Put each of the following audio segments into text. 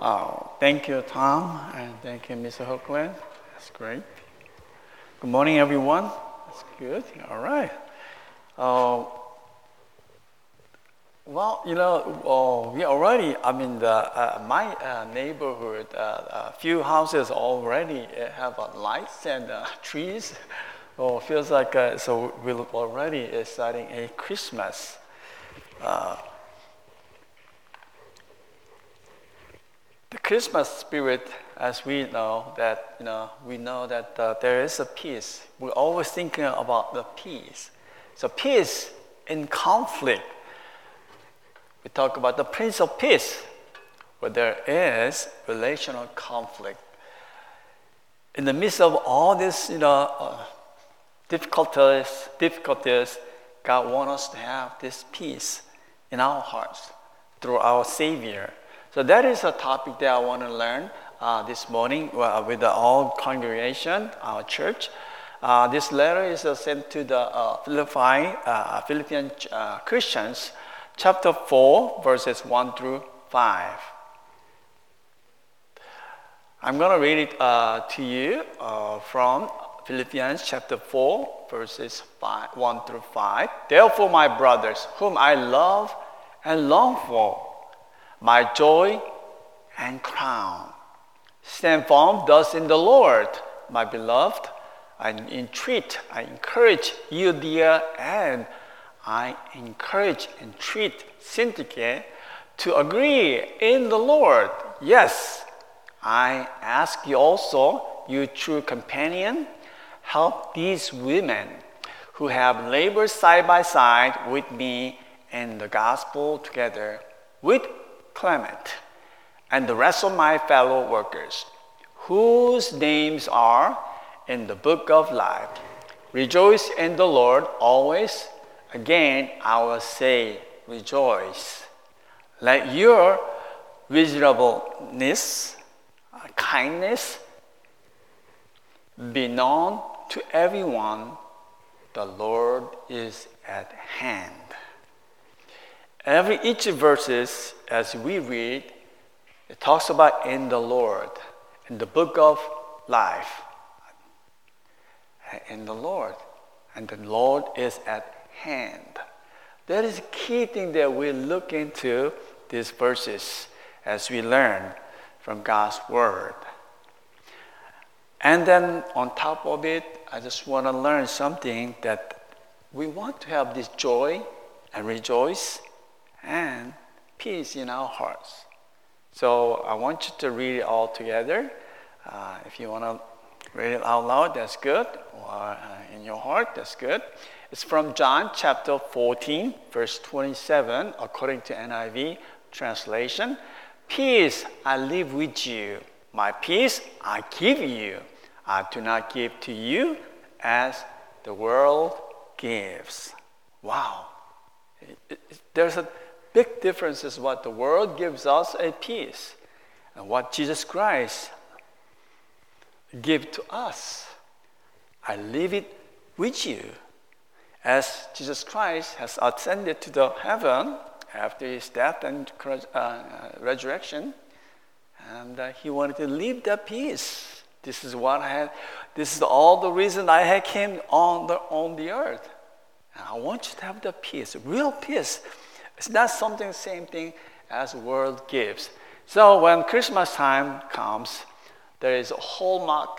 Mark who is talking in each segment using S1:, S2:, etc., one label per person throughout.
S1: Oh, thank you, Tom, and thank you, Mr. Hookland. That's great. Good morning, everyone. That's good. All right. Uh, we already, my neighborhood, a few houses already have lights and trees. Oh, feels like, so we're already starting a Christmas. The Christmas spirit, as we know that there is a peace. We're always thinking about the peace. So peace in conflict. We talk about the Prince of Peace, where there is relational conflict. In the midst of all this, difficulties, God wants us to have this peace in our hearts through our Savior. So that is a topic that I want to learn this morning with the all congregation, our church. This letter is sent to the Philippian Christians, chapter 4, verses 1 through 5. I'm going to read it to you from Philippians chapter 4, verses 1 through 5. Therefore, my brothers, whom I love and long for, my joy and crown, stand firm thus in the Lord, my beloved. I encourage you, dear, and I encourage, entreat Syntyche to agree in the Lord. Yes, I ask you also, you true companion, help these women who have labored side by side with me in the gospel together with Clement and the rest of my fellow workers, whose names are in the book of life. Rejoice in the Lord always. Again, I will say, rejoice. Let your reasonableness, kindness be known to everyone. The Lord is at hand. Each verses, as we read, it talks about in the Lord, in the book of life. In the Lord, and the Lord is at hand. That is a key thing that we look into these verses as we learn from God's Word. And then on top of it, I just want to learn something that we want to have this joy and rejoice and peace in our hearts. So I want you to read it all together. If you want to read it out loud, that's good. Or in your heart, that's good. It's from John chapter 14, verse 27, according to NIV translation. Peace I leave with you. My peace I give you. I do not give to you as the world gives. Wow. There's a big difference is what the world gives us a peace and what Jesus Christ gives to us. I leave it with you. As Jesus Christ has ascended to the heaven after his death and resurrection, and he wanted to leave that peace. This is what I had. This is all the reason I had came on the earth. And I want you to have the peace, real peace. It's not something same thing as the world gives. So when Christmas time comes, there is Hallmark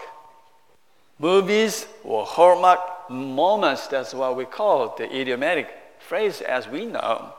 S1: movies or Hallmark moments. That's what we call the idiomatic phrase as we know.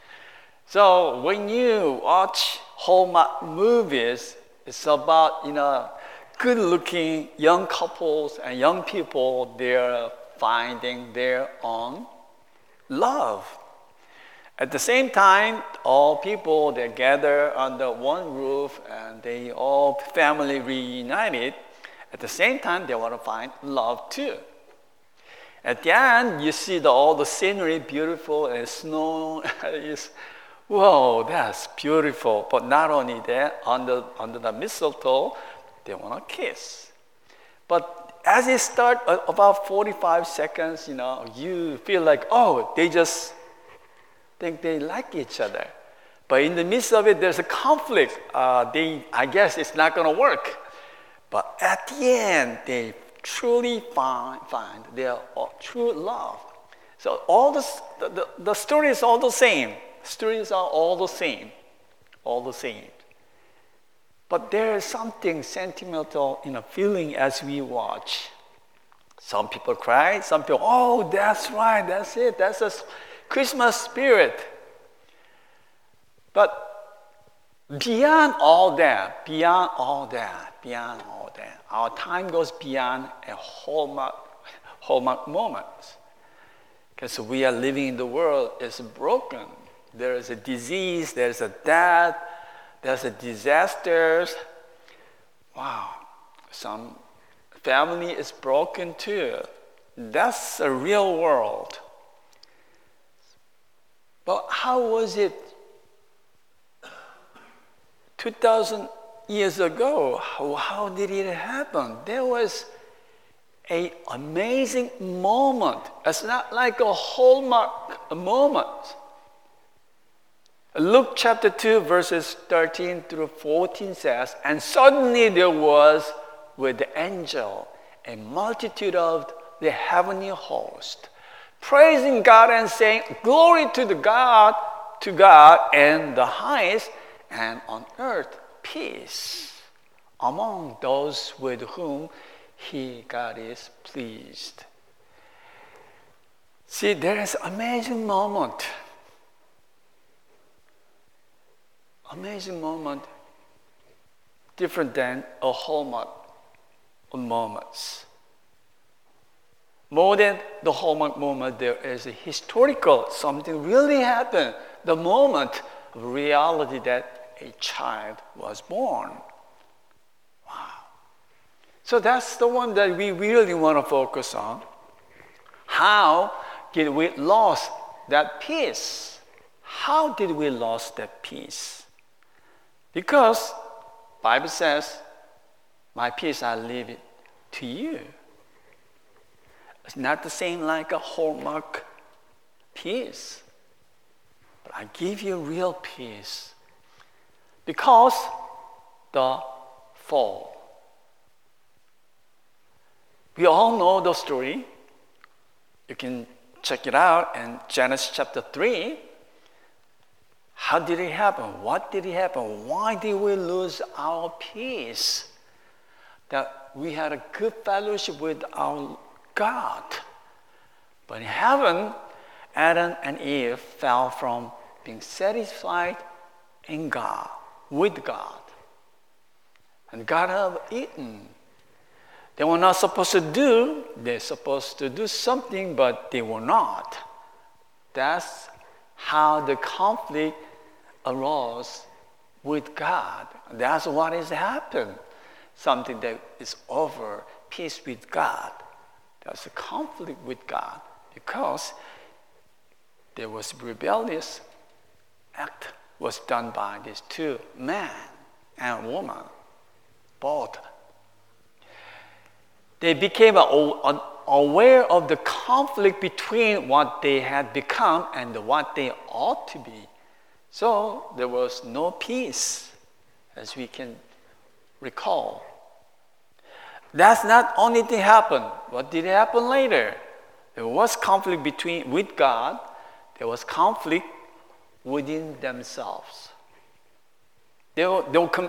S1: So when you watch Hallmark movies, it's about good-looking young couples and young people. They're finding their own love. At the same time, all people, they gather under one roof and they all family reunited. At the same time, they want to find love too. At the end, you see all the scenery beautiful and snow is, whoa, that's beautiful. But not only that, under the mistletoe, they want to kiss. But as it starts, about 45 seconds, you feel like, oh, they just think they like each other. But in the midst of it, there's a conflict. I guess it's not going to work. But at the end, they truly find their true love. So all the story is all the same. Stories are all the same. All the same. But there is something sentimental in a feeling as we watch. Some people cry, some people, oh, that's right, that's it, that's the Christmas spirit. But beyond all that, our time goes beyond a hallmark moment. Because we are living in the world is broken. There is a disease, there's a death, there's a disasters. Wow, some family is broken too. That's a real world. But how was it 2,000 years ago? How did it happen? There was an amazing moment. It's not like a hallmark moment. Luke chapter 2, verses 13 through 14 says, and suddenly there was with the angel a multitude of the heavenly host, praising God and saying, glory to God and the highest, and on earth peace among those with whom God is pleased. See, there is an amazing moment. Amazing moment, different than a hallmark of moments. More than the hallmark moment, there is a historical, something really happened, the moment of reality that a child was born. Wow. So that's the one that we really want to focus on. How did we lose that peace? How did we lose that peace? Because Bible says, my peace I leave it to you. It's not the same like a hallmark peace. But I give you real peace. Because the fall. We all know the story. You can check it out in Genesis chapter 3. How did it happen? What did it happen? Why did we lose our peace? That we had a good fellowship with our God. But in heaven, Adam and Eve fell from being satisfied in God, with God. And God had eaten. They were not supposed to do, they're supposed to do something, but they were not. That's how the conflict arose with God. That's what has happened. Something that is over, peace with God. There's a conflict with God because there was rebellious act was done by these two, man and woman, both. They became aware of the conflict between what they had become and what they ought to be. So there was no peace, as we can recall. That's not only thing happened. What did happen later? There was conflict with God. There was conflict within themselves. They were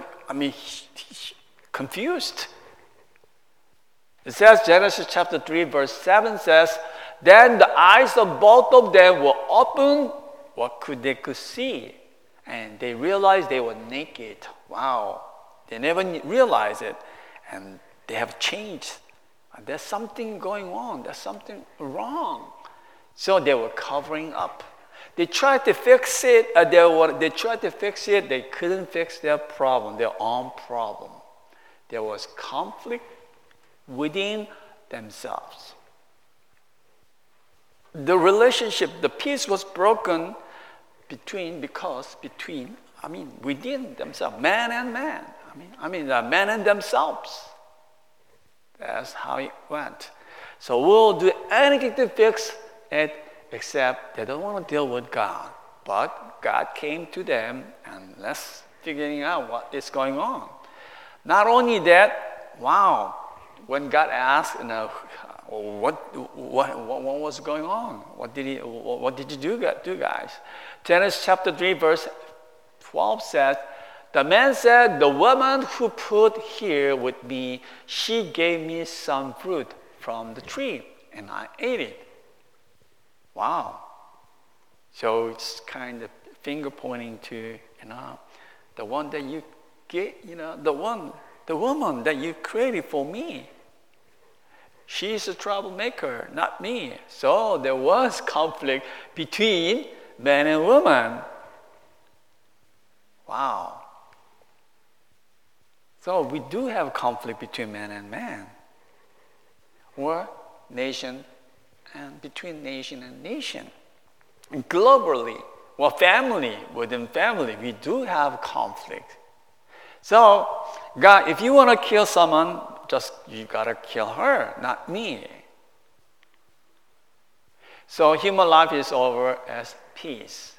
S1: confused. It says, Genesis chapter 3, verse 7 says, then the eyes of both of them were opened. What they could see? And they realized they were naked. Wow. They never realized it. And they have changed. There's something going on. There's something wrong. So they were covering up. They tried to fix it. They couldn't fix their problem, their own problem. There was conflict within themselves. The relationship, the peace was broken within themselves, man and man. Man and themselves. That's how it went. So we'll do anything to fix it, except they don't want to deal with God. But God came to them and let's figuring out what is going on. Not only that, wow, when God asked, what was going on? What did you do, guys? Genesis chapter 3, verse 12 says, the man said, the woman who put here with me, she gave me some fruit from the tree, and I ate it. Wow. So it's kind of finger pointing to, the one that you get, the woman that you created for me. She's a troublemaker, not me. So there was conflict between man and woman. Wow. So we do have conflict between man and man, or nation and between nation and nation. And globally, well, family within family, we do have conflict. So, God, if you want to kill someone, you gotta kill her, not me. So human life is over as peace.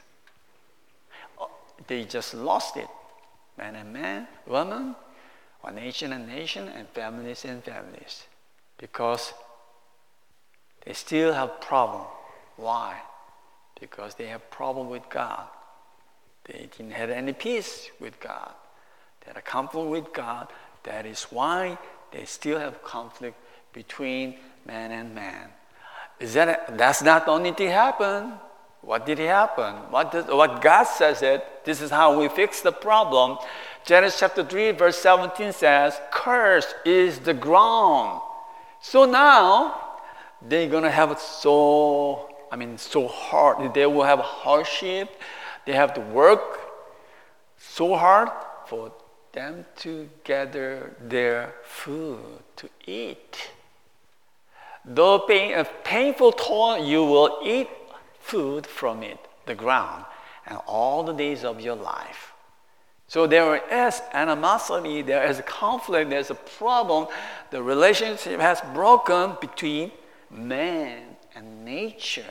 S1: They just lost it. Man and man, woman, or nation and nation, and families and families. Because they still have problem. Why? Because they have problem with God. They didn't have any peace with God. They had a conflict with God. That is why they still have conflict between man and man. That's not the only thing happen. What did happen? What God says it, this is how we fix the problem. Genesis chapter 3, verse 17 says, cursed is the ground. So now, they're going to have so hard. They will have hardship. They have to work so hard for them to gather their food to eat. Though painful toil, you will eat food from it, the ground, and all the days of your life. So there is animosity, there is a conflict, there's a problem. The relationship has broken between man and nature.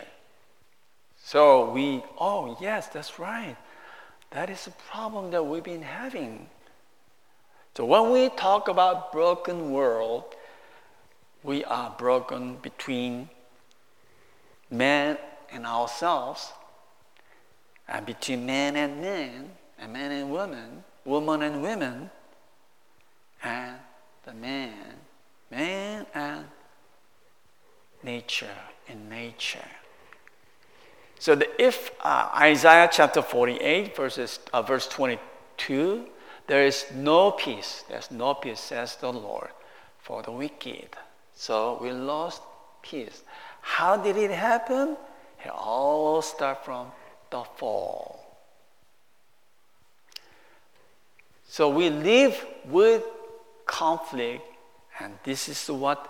S1: So yes, that's right. That is a problem that we've been having. So when we talk about broken world, we are broken between man and ourselves, and between man and man, and man and woman, woman and women, and the man and nature in nature. So if Isaiah chapter 48, verse 22, there is no peace. There's no peace, says the Lord, for the wicked. So we lost peace. How did it happen? It all starts from the fall. So we live with conflict, and this is what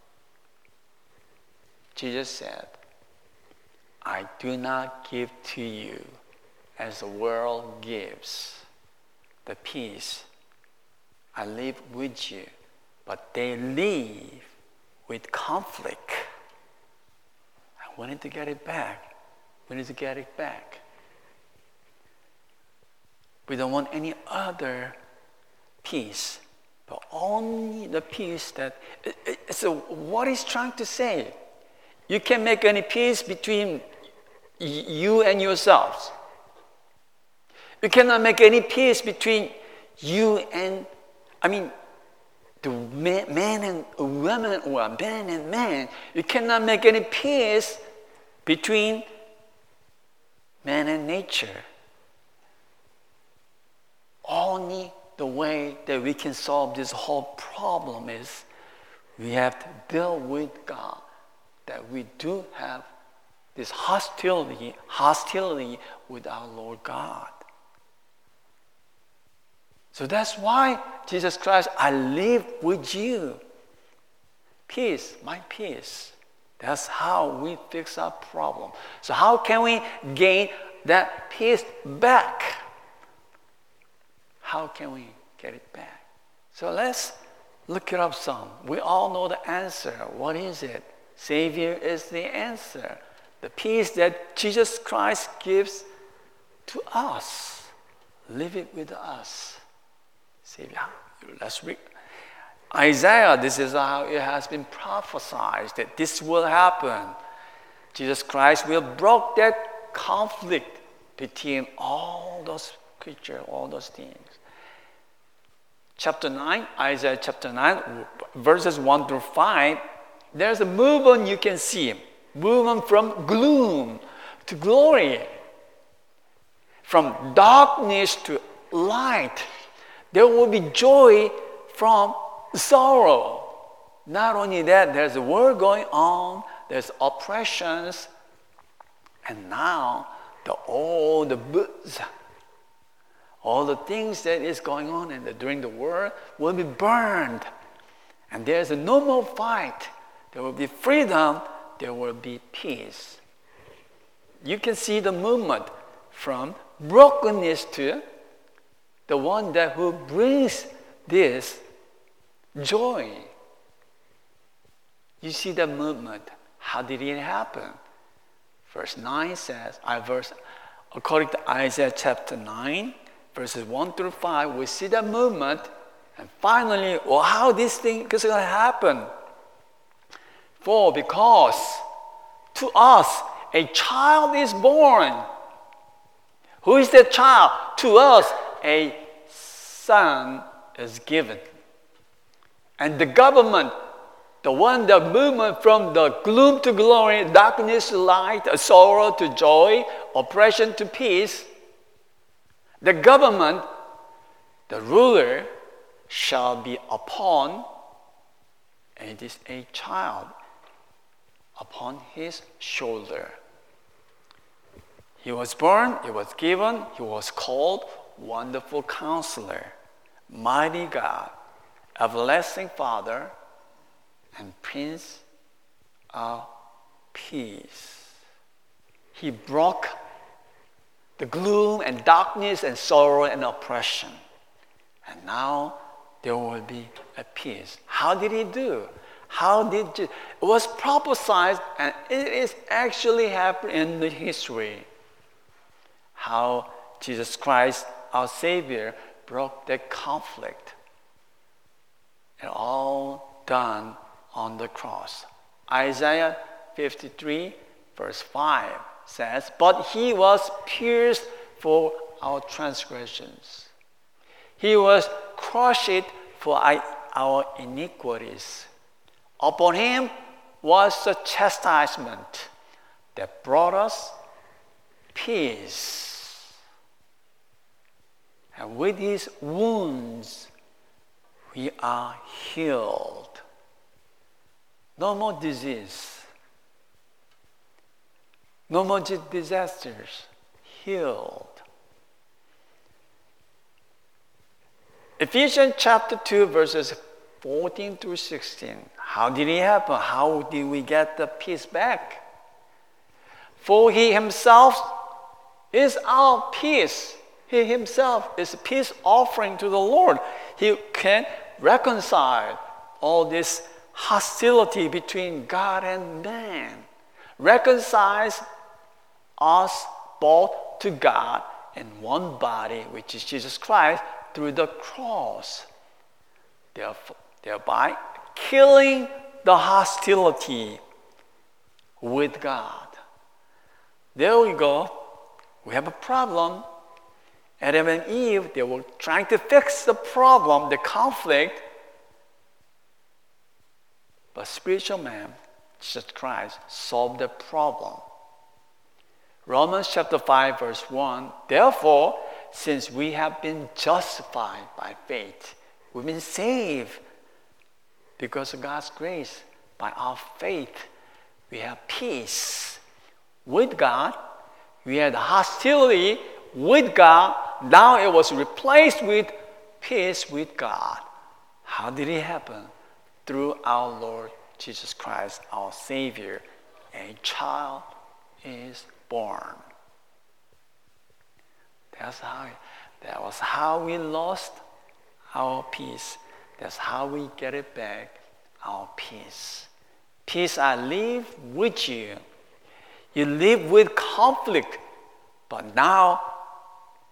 S1: Jesus said. I do not give to you as the world gives. The peace. I live with you, but they live with conflict. I wanted to get it back. We need to get it back. We don't want any other peace, but only the peace that. So what he's trying to say? You can't make any peace between you and yourselves. You cannot make any peace between you and, the man and woman, or man and man. You cannot make any peace between man and nature. Only the way that we can solve this whole problem is we have to deal with God, that we do have this hostility with our Lord God. So that's why Jesus Christ, I live with you. Peace, my peace. That's how we fix our problem. So how can we gain that peace back? How can we get it back? So let's look it up some. We all know the answer. What is it? Savior is the answer. The peace that Jesus Christ gives to us. Leave it with us. See, let's read. Isaiah, this is how it has been prophesied that this will happen. Jesus Christ will break that conflict between all those creatures, all those things. Chapter 9, Isaiah chapter 9, verses 1 through 5, there's a movement you can see. Movement from gloom to glory. From darkness to light. There will be joy from sorrow. Not only that, there's a war going on, there's oppressions, and now all the goods, all the things that is going on during the war will be burned. And there's no more fight. There will be freedom, there will be peace. You can see the movement from brokenness to the one who brings this joy. You see the movement. How did it happen? Verse 9 says, according to Isaiah chapter 9, verses 1 through 5, we see the movement, and finally, how this thing is going to happen. Because to us a child is born. Who is that child? To us a son is given. And the government, the movement from the gloom to glory, darkness to light, sorrow to joy, oppression to peace, the government, the ruler, shall be upon, and it is a child, upon his shoulder. He was born, he was given, he was called Wonderful Counselor, Mighty God, Everlasting Father, and Prince of Peace. He broke the gloom and darkness and sorrow and oppression. And now there will be a peace. How did he do? It was prophesied, and it is actually happened in the history. How Jesus Christ, our Savior, broke the conflict. And all done on the cross. Isaiah 53 verse 5 says, "But he was pierced for our transgressions. He was crushed for our iniquities. Upon him was the chastisement that brought us peace. And with his wounds we are healed." No more disease. No more disasters. Healed. Ephesians chapter 2 verses 14 through 16. How did it happen? How did we get the peace back? For he himself is our peace. He himself is a peace offering to the Lord. He can reconcile all this hostility between God and man. Reconciles us both to God in one body, which is Jesus Christ, through the cross. Thereby killing the hostility with God. There we go. We have a problem. Adam and Eve, they were trying to fix the problem, the conflict. But spiritual man, Jesus Christ, solved the problem. Romans chapter 5 verse 1, "Therefore, since we have been justified by faith, we've been saved because of God's grace. By our faith, we have peace with God. We had hostility with God. Now it was replaced with peace with God." How did it happen? Through our Lord Jesus Christ, our Savior. A child is born. That was how we lost our peace. That's how we get it back, our peace. Peace I live with you. You live with conflict, but now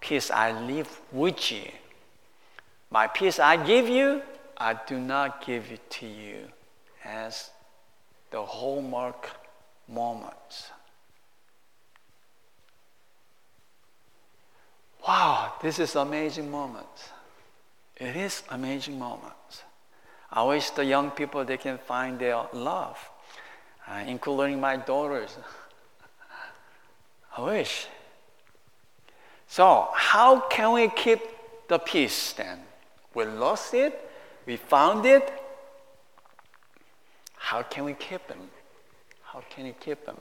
S1: peace I leave with you. My peace I give you, I do not give it to you as the hallmark moments. Wow, this is amazing moment. It is amazing moment. I wish the young people, they can find their love, including my daughters. I wish. So, how can we keep the peace then? We lost it, we found it. How can we keep them? How can we keep them?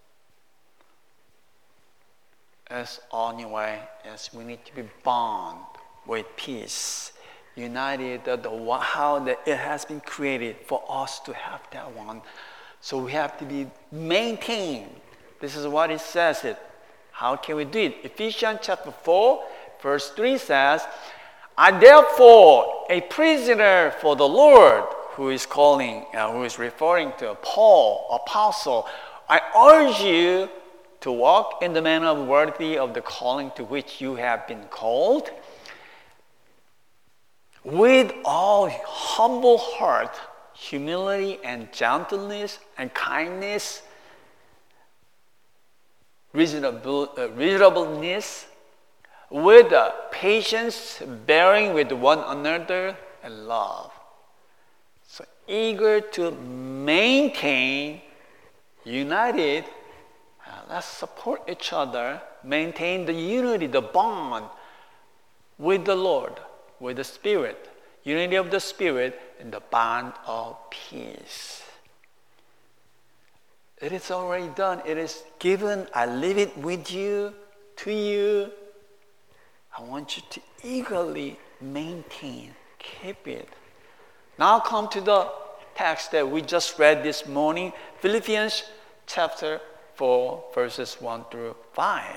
S1: As only way is we need to be bound with peace, united how it has been created for us to have that one. So we have to be maintained. This is what it says. How can we do it? Ephesians chapter 4, verse 3 says, I therefore, a prisoner for the Lord, who is referring to Paul, apostle, I urge you to walk in the manner worthy of the calling to which you have been called, with all humble heart, humility and gentleness and kindness, reasonableness, with patience, bearing with one another and love. So eager to maintain, united, let's support each other, maintain the unity, the bond with the Lord, with the Spirit, unity of the Spirit, and the bond of peace. It is already done. It is given. I leave it with you, to you. I want you to eagerly maintain, keep it. Now come to the text that we just read this morning, Philippians chapter 4, verses 1 through 5.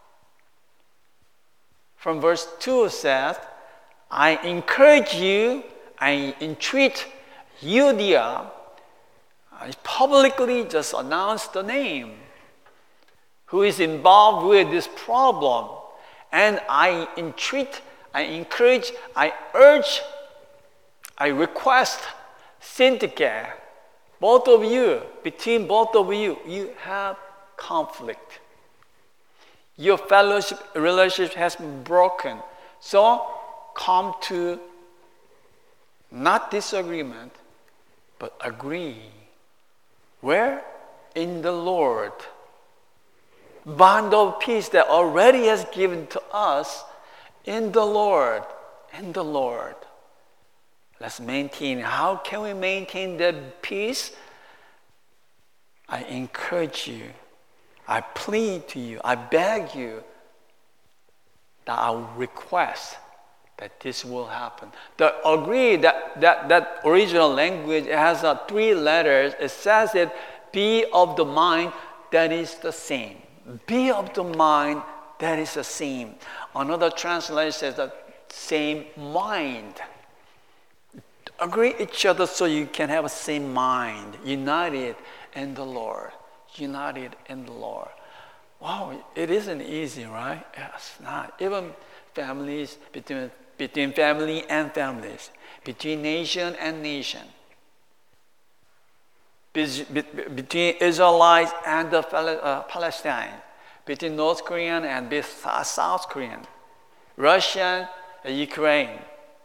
S1: From verse 2 says, I encourage you, I entreat Euodia. I publicly just announced the name who is involved with this problem. And I entreat, I encourage, I urge, I request Syntyche, both of you, between both of you, you have conflict. Your fellowship relationship has been broken. So come to not disagreement, but agree. Where? In the Lord. Bond of peace that already has given to us in the Lord. In the Lord. Let's maintain. How can we maintain that peace? I encourage you. I plead to you. I beg you that I will request that this will happen. The agree that original language has 3 letters. It says that be of the mind that is the same. Be of the mind that is the same. Another translation says the same mind. Agree each other so you can have a same mind. United in the Lord. United in the Lord. Wow, it isn't easy, right? It's not. Even families, between family and families, between nation and nation, between Israelites and the Palestine, between North Korean and South Korean, Russian and Ukraine.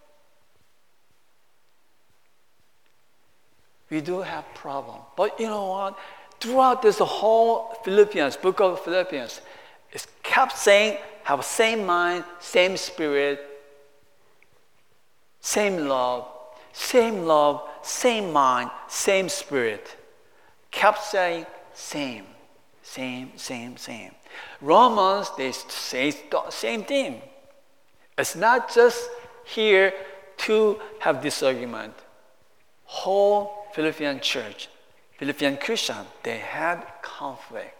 S1: We do have problem. But you know what? Throughout this whole book of Philippians, it kept saying, have the same mind, same spirit, same love, same mind, same spirit. Kept saying same. Romans, they say the same thing. It's not just here to have disagreement. Whole Philippian church, Philippian Christian, they had conflict.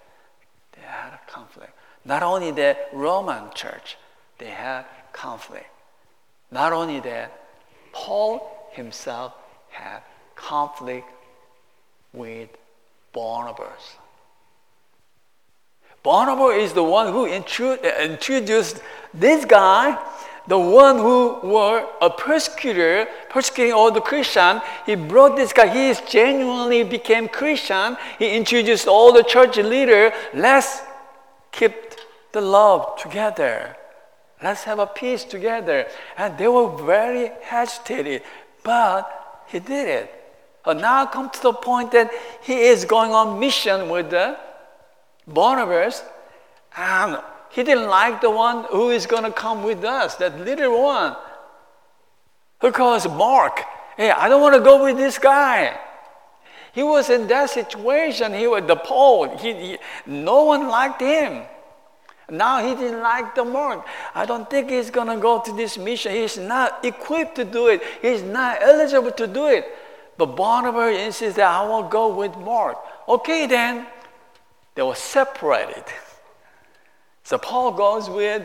S1: Not only the Roman church, they had conflict. Not only that, Paul himself had conflict with Barnabas. Barnabas is the one who introduced this guy, the one who were a persecutor, persecuting all the Christians. He brought this guy. He genuinely became Christian. He introduced all the church leaders. Let's keep the love together. Let's have a peace together. And they were very hesitated, but he did it. And now come to the point that he is going on mission with the Barnabas, and he didn't like the one who is going to come with us, that little one, who calls Mark. Hey, I don't want to go with this guy. He was in that situation. He was the Paul. No one liked him. Now he didn't like the Mark. I don't think he's going to go to this mission. He's not equipped to do it. He's not eligible to do it. But Barnabas insists that I will go with Mark. Okay, then. They were separated. So Paul goes with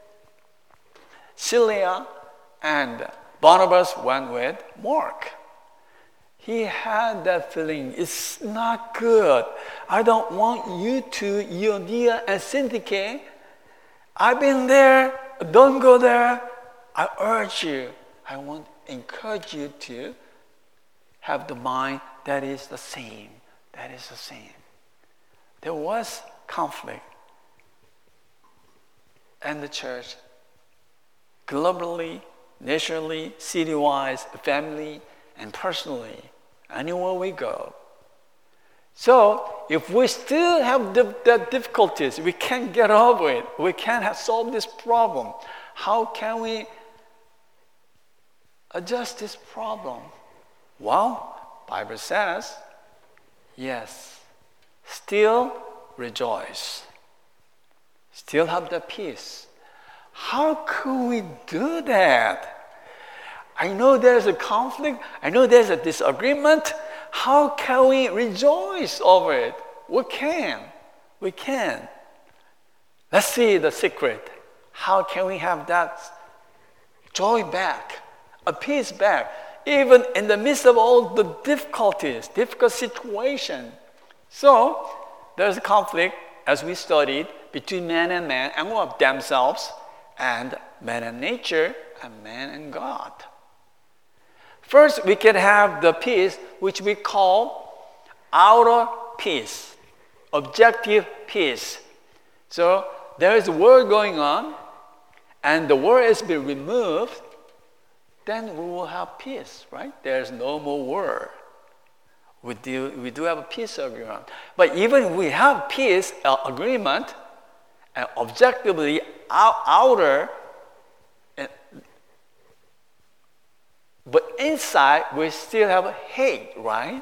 S1: Silas, and Barnabas went with Mark. He had that feeling, it's not good. I don't want you to, Euodia and Syntyche. I've been there, don't go there. I urge you, I want to encourage you to have the mind that is the same. That is the same. There was conflict in the church, globally, nationally, city-wise, family, and personally, anywhere we go. So, if we still have the difficulties, we can't get over it, we can't solve this problem, how can we adjust this problem? Well, Bible says, yes, still rejoice. Still have the peace. How could we do that? I know there's a conflict. I know there's a disagreement. How can we rejoice over it? We can. We can. Let's see the secret. How can we have that joy back, a peace back, even in the midst of all the difficulties, difficult situation? So, there's a conflict, as we studied, between man and man, and of themselves, and man and nature, and man and God. First, we can have the peace which we call outer peace, objective peace. So, there is a war going on, and the war has been removed, then we will have peace, right? There's no more war. We do have a peace agreement. But even if we have peace agreement, and objectively outer, but inside we still have hate, right?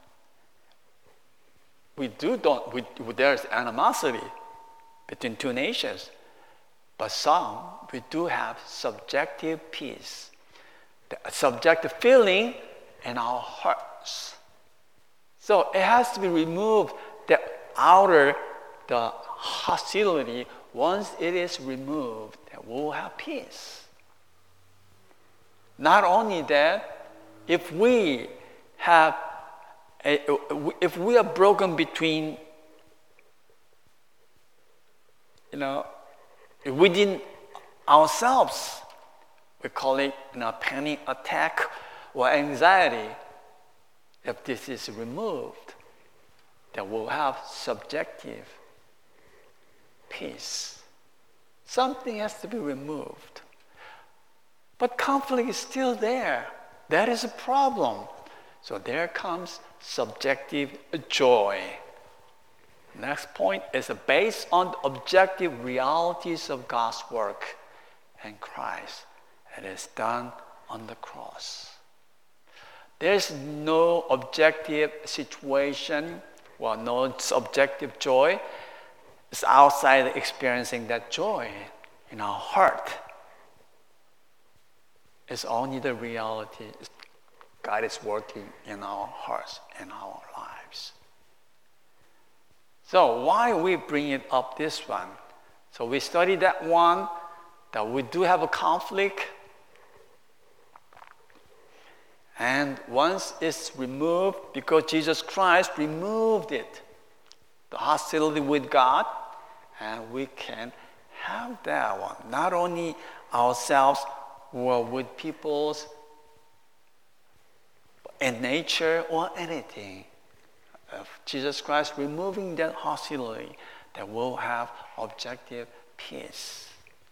S1: There's animosity between two nations. But we do have subjective peace, the subjective feeling in our hearts. So it has to be removed, the hostility. Once it is removed, then we'll have peace. Not only that, if we are broken between, within ourselves, we call it panic attack or anxiety. If this is removed, then we'll have subjective peace. Something has to be removed. But conflict is still there. That is a problem. So there comes subjective joy. Next point is based on the objective realities of God's work and Christ. It is done on the cross. There's no objective situation, no subjective joy. It's outside experiencing that joy in our heart. It's only the reality. God is working in our hearts and our lives. So why we bring it up this one? So we studied that one, that we do have a conflict. And once it's removed, because Jesus Christ removed it, the hostility with God, and we can have that one. Not only ourselves or with people's in nature or anything. Of Jesus Christ removing that hostility, that we'll have objective peace.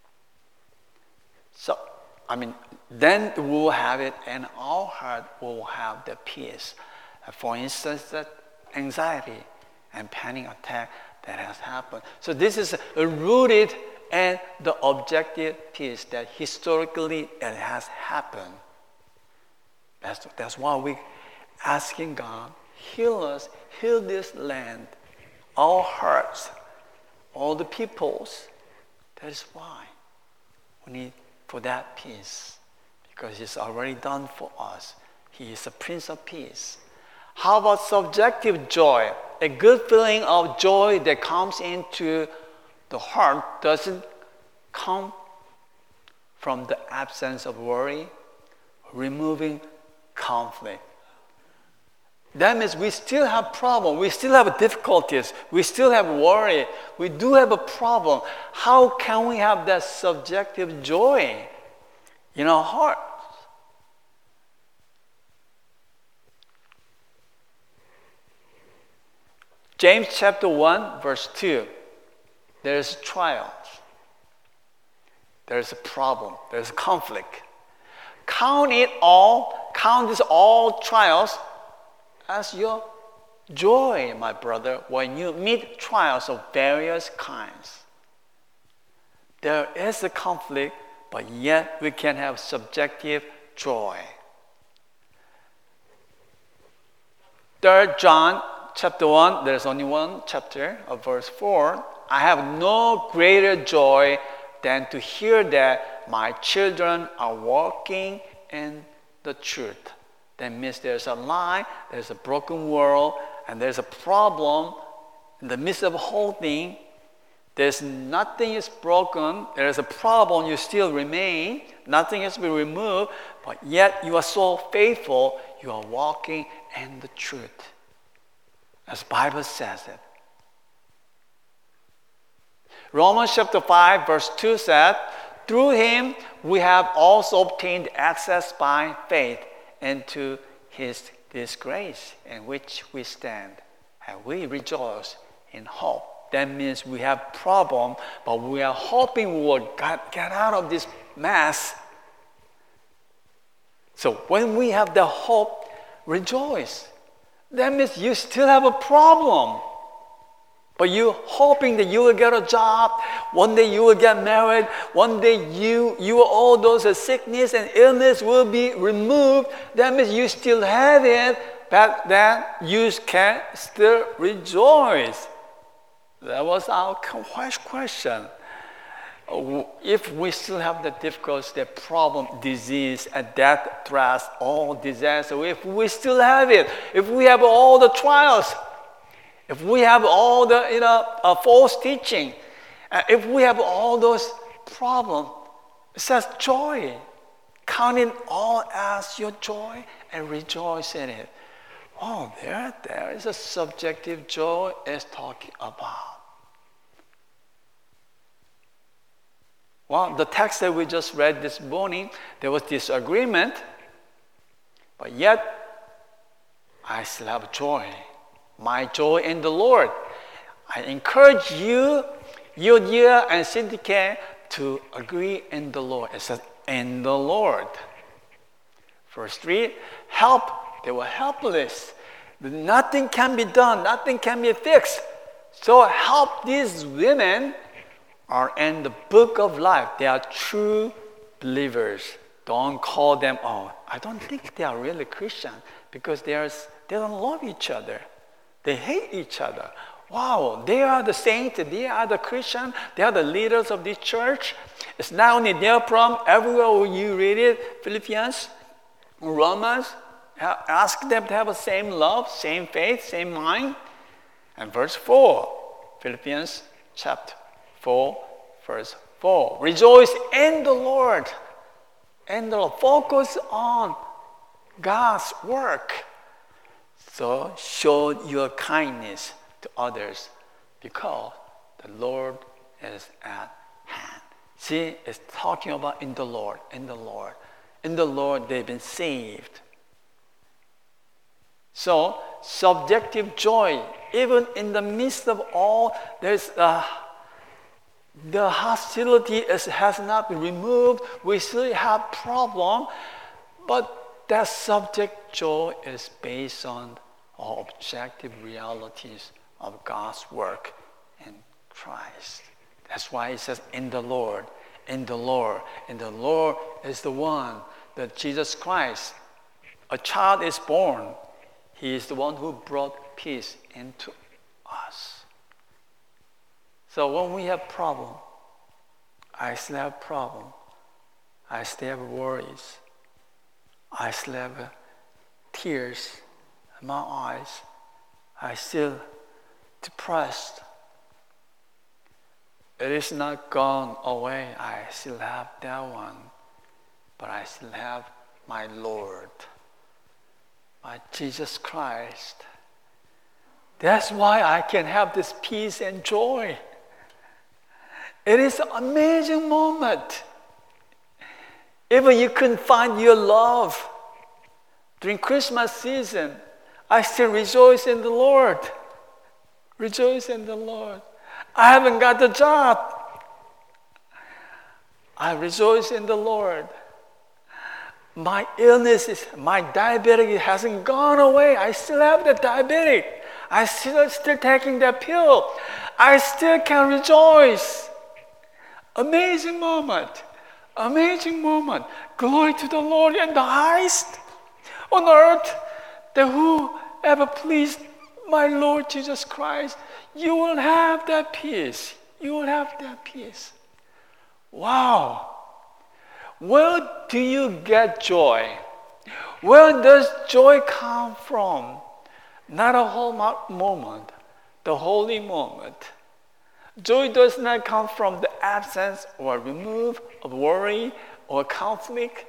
S1: So, then we'll have it, and our heart will have the peace. For instance, that anxiety and panic attack that has happened. So this is rooted in the objective peace that historically it has happened. That's why we're asking God, heal us, heal this land, our hearts, all the peoples. That is why we need for that peace, because it's already done for us. He is the Prince of Peace. How about subjective joy? A good feeling of joy that comes into the heart doesn't come from the absence of worry, removing conflict. That means we still have problems, we still have difficulties, we still have worry, we do have a problem. How can we have that subjective joy in our hearts? James chapter 1, verse 2. There's trials. There's a problem. There's a conflict. Count these all trials as your joy, my brother, when you meet trials of various kinds. There is a conflict, but yet we can have subjective joy. 3 John chapter 1, there's only one chapter of verse 4. I have no greater joy than to hear that my children are walking in the truth. That means there's a lie, there's a broken world, and there's a problem in the midst of the whole thing. There's nothing is broken, there's a problem, you still remain, nothing has been removed, but yet you are so faithful, you are walking in the truth. As the Bible says it. Romans chapter 5 verse 2 said, through him we have also obtained access by faith into this grace in which we stand, and we rejoice in hope. That means we have problem, but we are hoping we will get out of this mess. So when we have the hope, rejoice. That means you still have a problem, but you're hoping that you will get a job, one day you will get married, one day all those sickness and illness will be removed. That means you still have it, but then you can still rejoice. That was our question. If we still have the difficulties, the problem, disease, and death, threats, all disaster, if we still have it, if we have all the trials, if we have all the false teaching, if we have all those problems, it says joy. Count it all as your joy and rejoice in it. Oh, there is a subjective joy is talking about. Well, the text that we just read this morning, there was disagreement, but yet I still have joy. My joy in the Lord. I encourage you, Euodia and Syntyche, to agree in the Lord. It says, in the Lord. Verse 3, help. They were helpless. Nothing can be done. Nothing can be fixed. So help these women are in the book of life. They are true believers. Don't call them, I don't think they are really Christian, because they don't love each other. They hate each other. Wow, they are the saints, they are the Christian, they are the leaders of this church. It's not only their problem, everywhere you read it, Philippians, Romans, ask them to have the same love, same faith, same mind. And verse 4, Philippians chapter 4, verse 4. Rejoice in the Lord. And focus on God's work. So show your kindness to others, because the Lord is at hand. See, it's talking about in the Lord, in the Lord. In the Lord, they've been saved. So, subjective joy, even in the midst of all, there's the hostility has not been removed. We still have problem, but that subject joy is based on all objective realities of God's work in Christ. That's why it says, in the Lord, in the Lord. And the Lord is the one that Jesus Christ, a child is born. He is the one who brought peace into us. So when we have problem, I still have problem. I still have worries. I still have tears in my eyes. I still depressed. It is not gone away. I still have that one. But I still have my Lord, my Jesus Christ. That's why I can have this peace and joy. It is an amazing moment. Even you couldn't find your love during Christmas season, I still rejoice in the Lord. Rejoice in the Lord. I haven't got the job. I rejoice in the Lord. My illness my diabetic hasn't gone away. I still have the diabetic. I still taking that pill. I still can rejoice. Amazing moment. Amazing moment. Glory to the Lord in the highest on earth. That whoever pleased my Lord Jesus Christ, you will have that peace. You will have that peace. Wow. Where do you get joy? Where does joy come from? Not a hallmark moment, the holy moment. Joy does not come from the absence or remove of worry or conflict,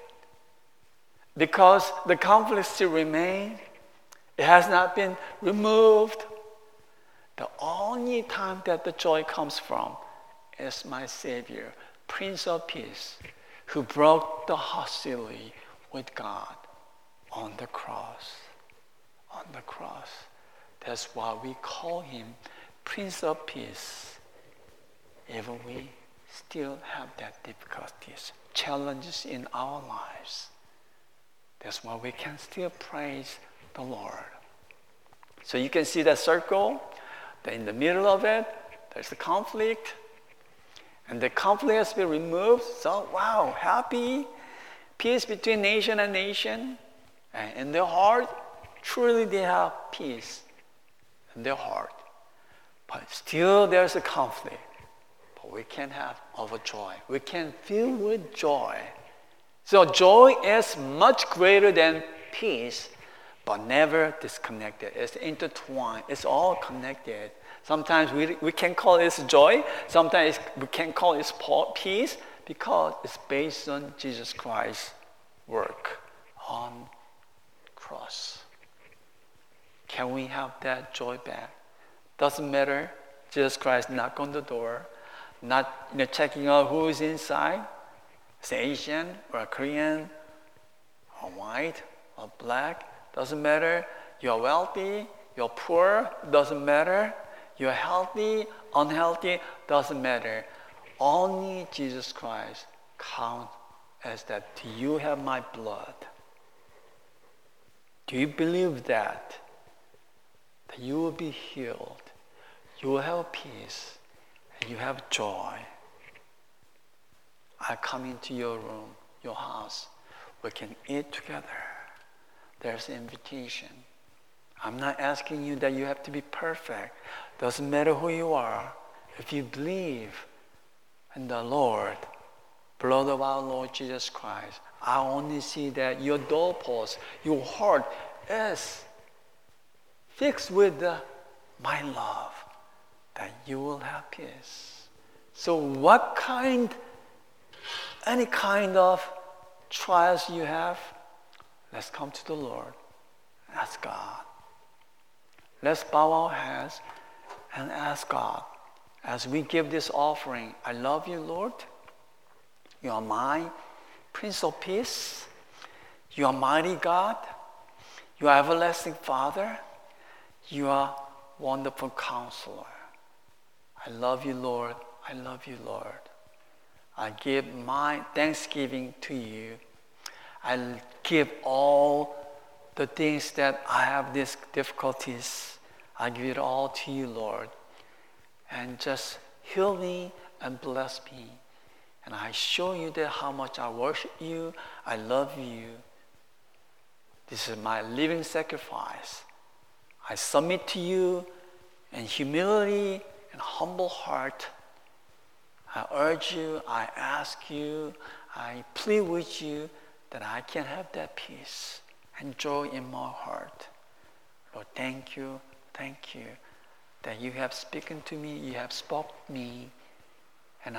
S1: because the conflict still remains. It has not been removed. The only time that the joy comes from is my Savior, Prince of Peace, who broke the hostility with God on the cross. On the cross. That's why we call him Prince of Peace. Even we still have that difficulties, challenges in our lives. That's why we can still praise the Lord. So you can see that circle. That in the middle of it, there's the conflict. And the conflict has been removed. So, wow, happy. Peace between nation and nation. And in their heart, truly they have peace in their heart. But still there's a conflict. But we can have overjoy. We can fill with joy. So joy is much greater than peace, but never disconnected. It's intertwined. It's all connected. Sometimes we can call it joy. Sometimes we can call it peace, because it's based on Jesus Christ's work on cross. Can we have that joy back? Doesn't matter. Jesus Christ knock on the door, not checking out who is inside. It's Asian or Korean or white or black. Doesn't matter. You're wealthy, you're poor, doesn't matter. You're healthy, unhealthy, doesn't matter. Only Jesus Christ counts as that. Do you have my blood? Do you believe that? That you will be healed, you will have peace, and you have joy. I come into your room, your house. We can eat together. There's an invitation. I'm not asking you that you have to be perfect. Doesn't matter who you are. If you believe in the Lord, blood of our Lord Jesus Christ, I only see that your doorpost, your heart is fixed with my love, that you will have peace. So any kind of trials you have, let's come to the Lord. Ask God. Let's bow our heads and ask God. as we give this offering, I love you, Lord. You are my Prince of Peace. You are mighty God. You are everlasting Father. You are wonderful Counselor. I love you, Lord. I love you, Lord. I give my thanksgiving to you. I give all the things that I have these difficulties. I give it all to you, Lord. And just heal me and bless me. And I show you that how much I worship you. I love you. This is my living sacrifice. I submit to you in humility and humble heart. I urge you, I ask you, I plead with you that I can have that peace and joy in my heart. Lord, thank you that you have spoken to me, you have spoken to me,